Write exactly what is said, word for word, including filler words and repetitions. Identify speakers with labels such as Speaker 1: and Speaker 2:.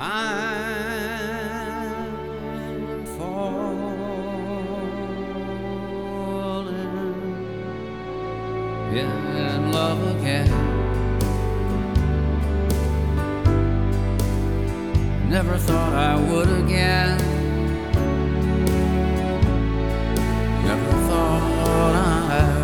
Speaker 1: I'm falling in love again. Never thought I would again.